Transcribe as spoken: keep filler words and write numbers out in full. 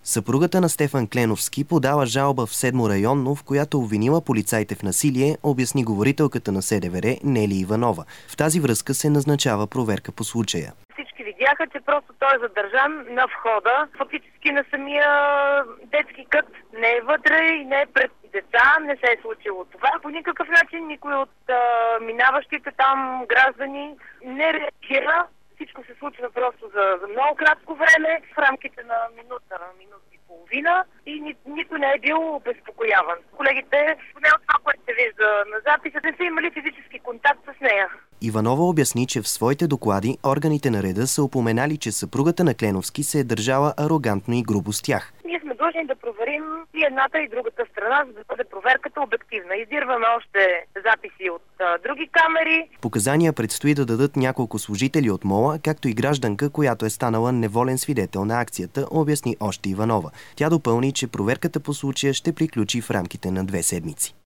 Съпругата на Стефан Кленовски подала жалба в Седмо районно, в която обвинила полицаите в насилие, обясни говорителката на СДВР Нели Иванова. В тази връзка се назначава проверка по случая. Всички видяха, че просто той е задържан на входа, фактически на самия детски кът. Не е вътре и не е пред деца, не се е случило това. По никакъв начин никой от а, минаващите там граждани не реагира. Всичко се случва просто за, за много кратко време, в рамките на минута, на минута и половина и ни, никой не е бил обезпокояван. Колегите, поне от това, което се вижда на записа, не са имали физически контакт с нея. Иванова обясни, че в своите доклади органите на реда са упоменали, че съпругата на Кленовски се е държала арогантно и грубо с тях. Ние сме длъжни да проверим и едната и другата страна, за да бъде проверката обективна. Издирваме още записи от а, други камери. Показания предстои да дадат няколко служители от МОЛа, както и гражданка, която е станала неволен свидетел на акцията, обясни още Иванова. Тя допълни, че проверката по случая ще приключи в рамките на две седмици.